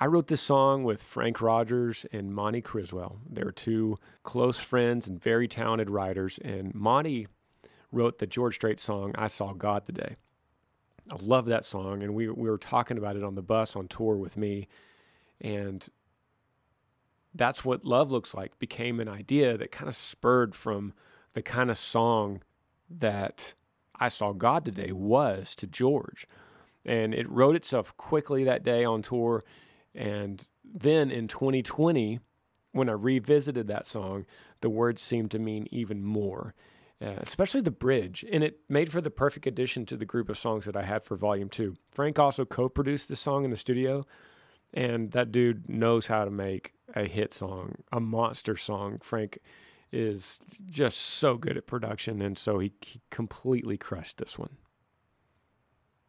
I wrote this song with Frank Rogers and Monty Criswell. They're two close friends and very talented writers, and Monty wrote the George Strait song, I Saw God Today. I love that song, and we were talking about it on the bus on tour with me, and That's What Love Looks Like became an idea that kind of spurred from the kind of song that I Saw God Today was to George. And it wrote itself quickly that day on tour. And then in 2020, when I revisited that song, the words seemed to mean even more, especially the bridge. And it made for the perfect addition to the group of songs that I had for Volume 2. Frank also co-produced this song in the studio, and that dude knows how to make a hit song, a monster song. Frank is just so good at production, and so he completely crushed this one.